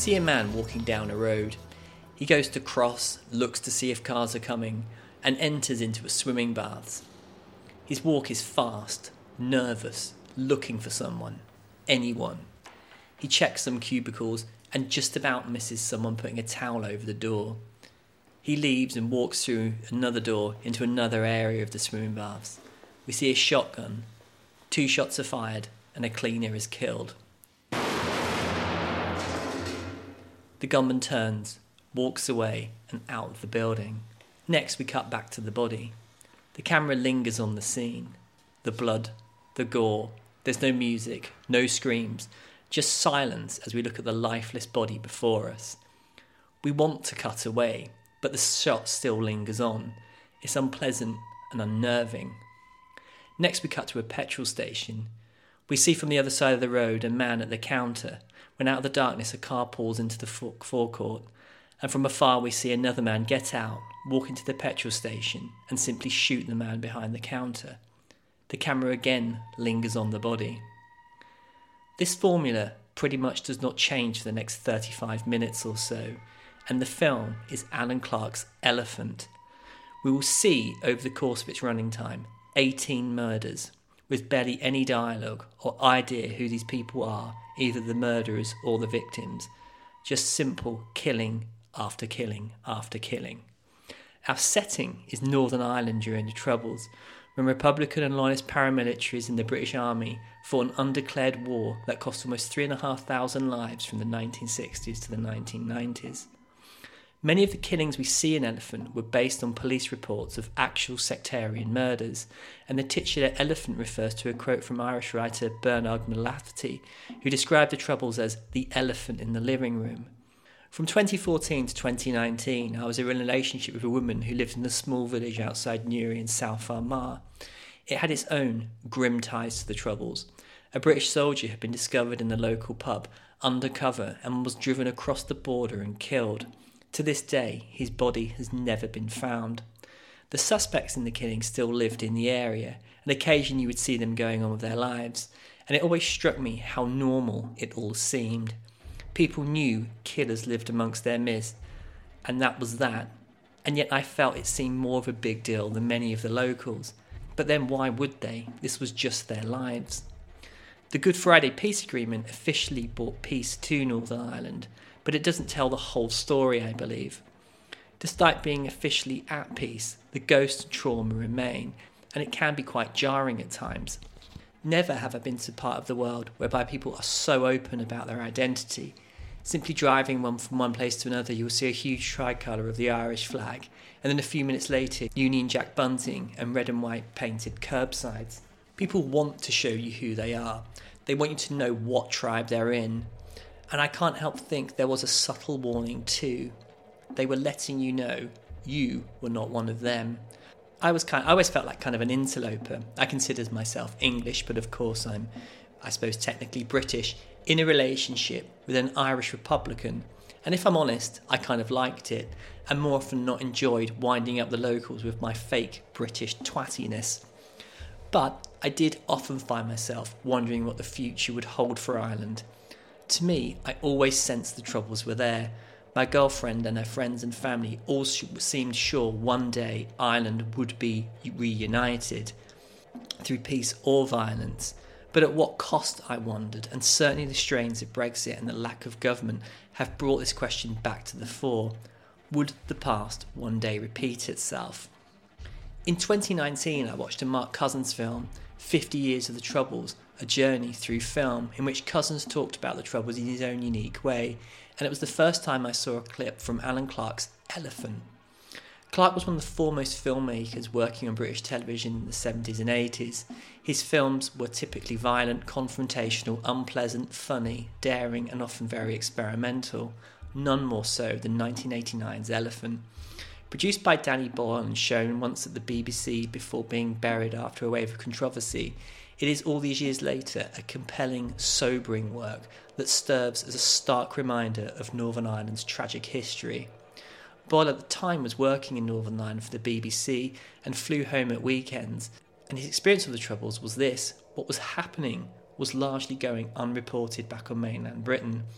see a man walking down a road. He goes to cross, looks to see if cars are coming, and enters into a swimming baths. His walk is fast, nervous, looking for someone, anyone. He checks some cubicles and just about misses someone putting a towel over the door. He leaves and walks through another door into another area of the swimming baths. We see a shotgun. 2 shots are fired and a cleaner is killed. The gunman turns, walks away and out of the building. Next we cut back to the body. The camera lingers on the scene. The blood, the gore. There's no music, no screams, just silence as we look at the lifeless body before us. We want to cut away, but the shot still lingers on. It's unpleasant and unnerving. Next we cut to a petrol station. We see from the other side of the road a man at the counter, when out of the darkness a car pulls into the forecourt, and from afar we see another man get out, walk into the petrol station and simply shoot the man behind the counter. The camera again lingers on the body. This formula pretty much does not change for the next 35 minutes or so, and the film is Alan Clarke's Elephant. We will see, over the course of its running time, 18 murders, with barely any dialogue or idea who these people are, either the murderers or the victims. Just simple killing after killing after killing. Our setting is Northern Ireland during the Troubles, when Republican and Loyalist paramilitaries in the British Army fought an undeclared war that cost almost 3,500 lives from the 1960s to the 1990s. Many of the killings we see in Elephant were based on police reports of actual sectarian murders, and the titular Elephant refers to a quote from Irish writer Bernard McLafferty, who described the Troubles as the elephant in the living room. From 2014 to 2019, I was in a relationship with a woman who lived in a small village outside Newry in South Armagh. It had its own grim ties to the Troubles. A British soldier had been discovered in the local pub, undercover, and was driven across the border and killed. To this day, his body has never been found. The suspects in the killing still lived in the area, and occasionally you would see them going on with their lives, and it always struck me how normal it all seemed. People knew killers lived amongst their midst, and that was that, and yet I felt it seemed more of a big deal than many of the locals. But then why would they? This was just their lives. The Good Friday Peace Agreement officially brought peace to Northern Ireland, but it doesn't tell the whole story, I believe. Despite being officially at peace, the ghosts and trauma remain, and it can be quite jarring at times. Never have I been to part of the world whereby people are so open about their identity. Simply driving from one place to another, you'll see a huge tricolour of the Irish flag, and then a few minutes later, Union Jack bunting and red and white painted curbsides. People want to show you who they are. They want you to know what tribe they're in. And I can't help think there was a subtle warning too. They were letting you know you were not one of them. I always felt like kind of an interloper. I considered myself English, but of course I'm, I suppose, technically British, in a relationship with an Irish Republican. And if I'm honest, I kind of liked it, and more often not enjoyed winding up the locals with my fake British twattiness. But I did often find myself wondering what the future would hold for Ireland. To me, I always sensed the Troubles were there. My girlfriend and her friends and family all seemed sure one day Ireland would be reunited through peace or violence. But at what cost, I wondered, and certainly the strains of Brexit and the lack of government have brought this question back to the fore. Would the past one day repeat itself? In 2019, I watched a Mark Cousins film, 50 Years of the Troubles, a journey through film, in which Cousins talked about the Troubles in his own unique way, and it was the first time I saw a clip from Alan Clarke's Elephant. Clarke was one of the foremost filmmakers working on British television in the 70s and 80s. His films were typically violent, confrontational, unpleasant, funny, daring, and often very experimental, none more so than 1989's Elephant. Produced by Danny Boyle and shown once at the BBC before being buried after a wave of controversy, it is all these years later a compelling, sobering work that serves as a stark reminder of Northern Ireland's tragic history. Boyle at the time was working in Northern Ireland for the BBC and flew home at weekends, and his experience of the Troubles was this: what was happening was largely going unreported back on mainland Britain.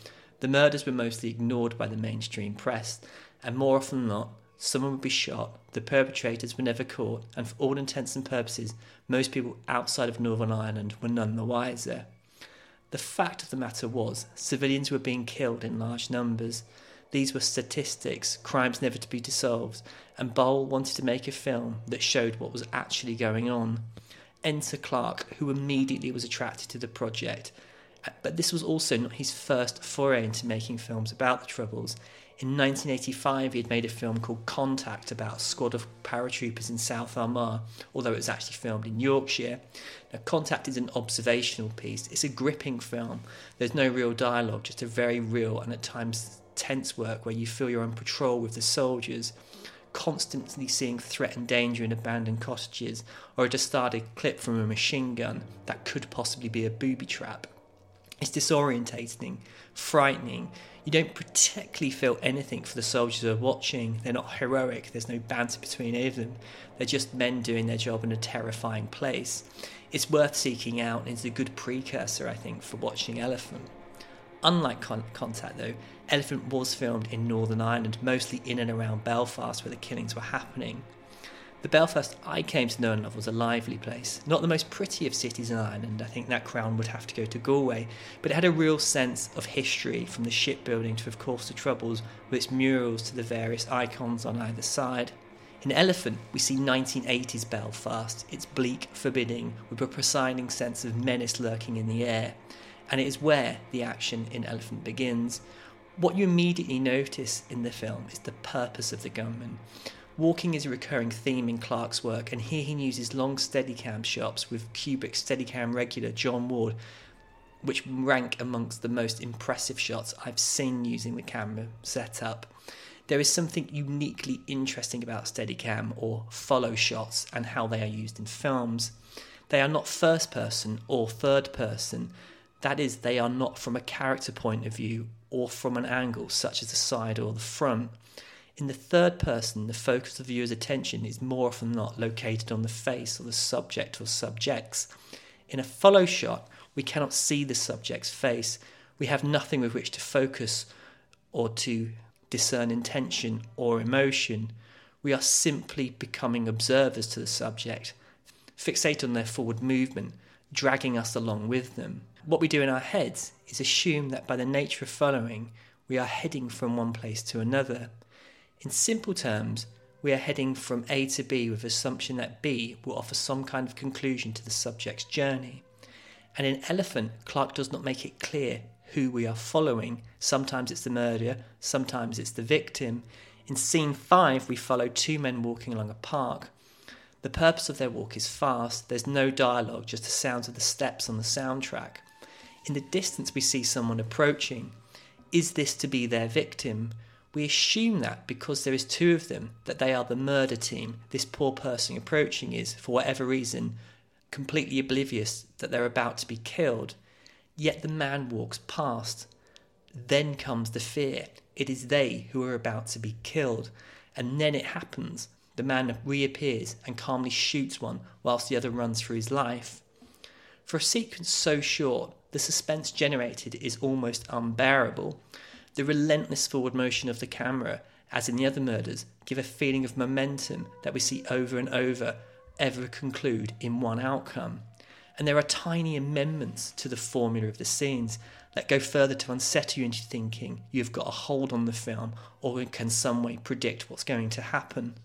The murders were mostly ignored by the mainstream press, and more often than not, someone would be shot, the perpetrators were never caught, and for all intents and purposes, most people outside of Northern Ireland were none the wiser. The fact of the matter was, civilians were being killed in large numbers. These were statistics, crimes never to be dissolved, and Boll wanted to make a film that showed what was actually going on. Enter Clarke, who immediately was attracted to the project, but this was also not his first foray into making films about the Troubles. In 1985 he had made a film called Contact about a squad of paratroopers in South Armagh, although it was actually filmed in Yorkshire. Now, Contact is an observational piece. It's a gripping film. There's no real dialogue, just a very real and at times tense work where you feel you're on patrol with the soldiers, constantly seeing threat and danger in abandoned cottages, or a discarded clip from a machine gun that could possibly be a booby trap. It's disorientating, frightening. You don't particularly feel anything for the soldiers who are watching. They're not heroic, there's no banter between any of them. They're just men doing their job in a terrifying place. It's worth seeking out, and it's a good precursor, I think, for watching Elephant. Unlike Contact, though, Elephant was filmed in Northern Ireland, mostly in and around Belfast, where the killings were happening. The Belfast I came to know and love was a lively place. Not the most pretty of cities in Ireland, I think that crown would have to go to Galway, but it had a real sense of history, from the shipbuilding to, of course, the Troubles, with its murals to the various icons on either side. In Elephant, we see 1980s Belfast. It's bleak, forbidding, with a presiding sense of menace lurking in the air. And it is where the action in Elephant begins. What you immediately notice in the film is the purpose of the gunman. Walking is a recurring theme in Clarke's work, and here he uses long Steadicam shots with Kubrick's Steadicam regular John Ward, which rank amongst the most impressive shots I've seen using the camera setup. There is something uniquely interesting about Steadicam or follow shots and how they are used in films. They are not first person or third person. That is, they are not from a character point of view or from an angle such as the side or the front. In the third person, the focus of the viewer's attention is more often than not located on the face or the subject or subjects. In a follow shot, we cannot see the subject's face. We have nothing with which to focus or to discern intention or emotion. We are simply becoming observers to the subject, fixated on their forward movement, dragging us along with them. What we do in our heads is assume that by the nature of following, we are heading from one place to another. In simple terms, we are heading from A to B with the assumption that B will offer some kind of conclusion to the subject's journey. And in Elephant, Clarke does not make it clear who we are following. Sometimes it's the murderer, sometimes it's the victim. In scene 5, we follow two men walking along a park. The purpose of their walk is fast. There's no dialogue, just the sounds of the steps on the soundtrack. In the distance, we see someone approaching. Is this to be their victim? We assume that because there is two of them, that they are the murder team. This poor person approaching is, for whatever reason, completely oblivious that they're about to be killed. Yet the man walks past. Then comes the fear. It is they who are about to be killed. And then it happens. The man reappears and calmly shoots one whilst the other runs for his life. For a sequence so short, the suspense generated is almost unbearable. The relentless forward motion of the camera, as in the other murders, give a feeling of momentum that we see over and over, ever conclude in one outcome. And there are tiny amendments to the formula of the scenes that go further to unsettle you into thinking you've got a hold on the film or can some way predict what's going to happen.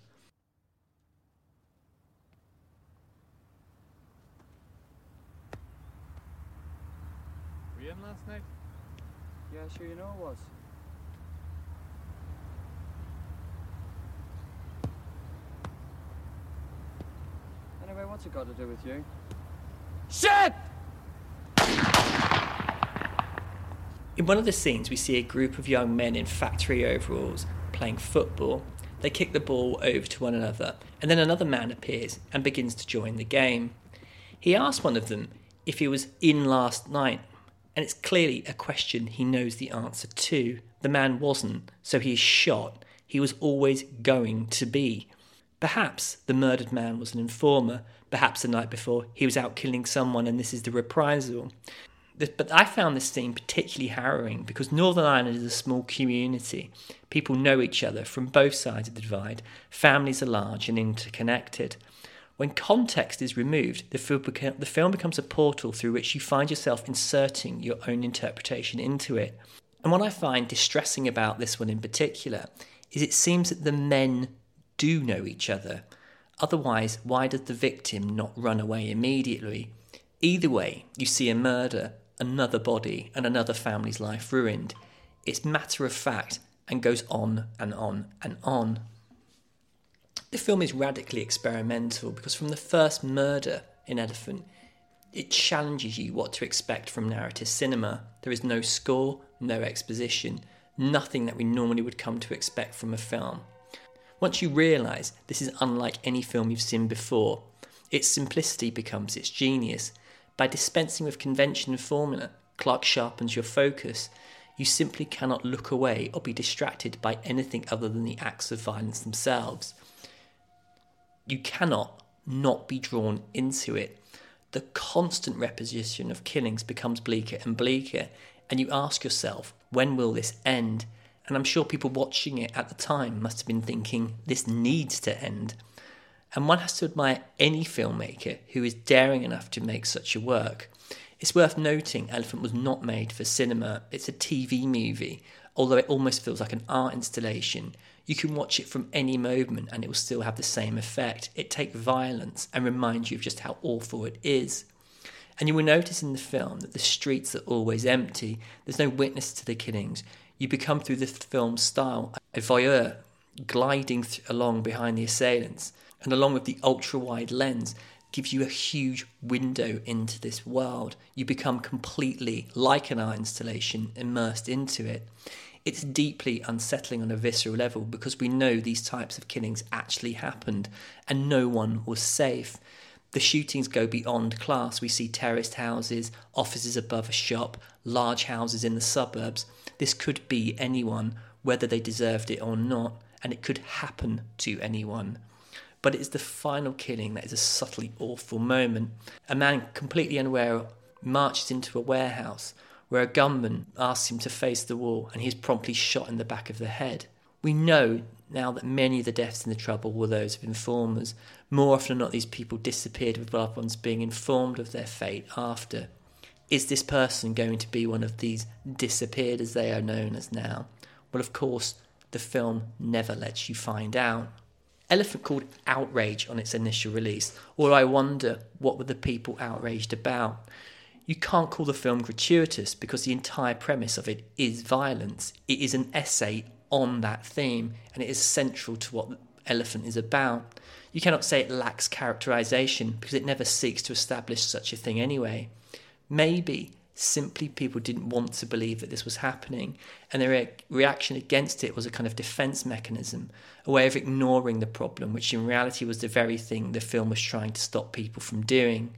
Were you in last night? Yeah, sure you know it was. Anyway, what's it got to do with you? Shit! In one of the scenes, we see a group of young men in factory overalls playing football. They kick the ball over to one another, and then another man appears and begins to join the game. He asks one of them if he was in last night, and it's clearly a question he knows the answer to. The man wasn't, so he is shot. He was always going to be. Perhaps the murdered man was an informer. Perhaps the night before he was out killing someone and this is the reprisal. But I found this scene particularly harrowing because Northern Ireland is a small community. People know each other from both sides of the divide. Families are large and interconnected. When context is removed, the film becomes a portal through which you find yourself inserting your own interpretation into it. And what I find distressing about this one in particular is it seems that the men do know each other. Otherwise, why does the victim not run away immediately? Either way, you see a murder, another body, and another family's life ruined. It's matter of fact and goes on and on and on. The film is radically experimental because from the first murder in Elephant, it challenges you what to expect from narrative cinema. There is no score, no exposition, nothing that we normally would come to expect from a film. Once you realise this is unlike any film you've seen before, its simplicity becomes its genius. By dispensing with convention and formula, Clarke sharpens your focus. You simply cannot look away or be distracted by anything other than the acts of violence themselves. You cannot not be drawn into it. The constant repetition of killings becomes bleaker and bleaker, and you ask yourself, when will this end? And I'm sure people watching it at the time must have been thinking, this needs to end. And one has to admire any filmmaker who is daring enough to make such a work. It's worth noting Elephant was not made for cinema. It's a TV movie, although it almost feels like an art installation. You can watch it from any moment and it will still have the same effect. It takes violence and reminds you of just how awful it is. And you will notice in the film that the streets are always empty. There's no witness to the killings. You become, through the film's style, a voyeur, gliding along behind the assailants. And along with the ultra-wide lens, gives you a huge window into this world. You become completely, like an art installation, immersed into it. It's deeply unsettling on a visceral level because we know these types of killings actually happened and no one was safe. The shootings go beyond class. We see terraced houses, offices above a shop, large houses in the suburbs. This could be anyone, whether they deserved it or not, and it could happen to anyone. But it is the final killing that is a subtly awful moment. A man completely unaware marches into a warehouse where a gunman asks him to face the wall and he is promptly shot in the back of the head. We know now that many of the deaths in the trouble were those of informers. More often than not, these people disappeared with loved ones being informed of their fate after. Is this person going to be one of these disappeared as they are known as now? Well, of course, the film never lets you find out. Elephant called outrage on its initial release, or I wonder what were the people outraged about. You can't call the film gratuitous because the entire premise of it is violence. It is an essay on that theme and it is central to what Elephant is about. You cannot say it lacks characterization because it never seeks to establish such a thing anyway. Maybe simply people didn't want to believe that this was happening, and their reaction against it was a kind of defense mechanism, a way of ignoring the problem, which in reality was the very thing the film was trying to stop people from doing.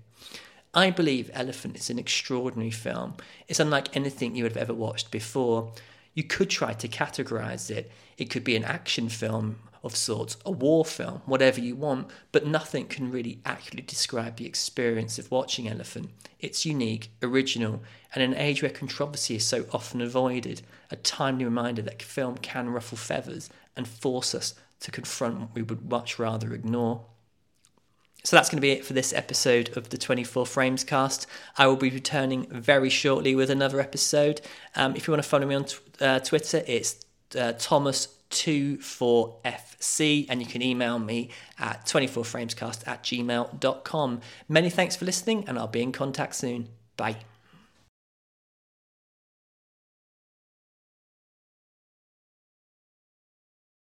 I believe Elephant is an extraordinary film. It's unlike anything you have ever watched before. You could try to categorize it. It could be an action film of sorts, a war film, whatever you want, but nothing can really accurately describe the experience of watching Elephant. It's unique, original, and in an age where controversy is so often avoided, a timely reminder that film can ruffle feathers and force us to confront what we would much rather ignore. So that's going to be it for this episode of the 24 Frames cast. I will be returning very shortly with another episode. If you want to follow me on Twitter, it's Thomas24FC, and you can email me at 24framescast@gmail.com. Many thanks for listening, and I'll be in contact soon. Bye.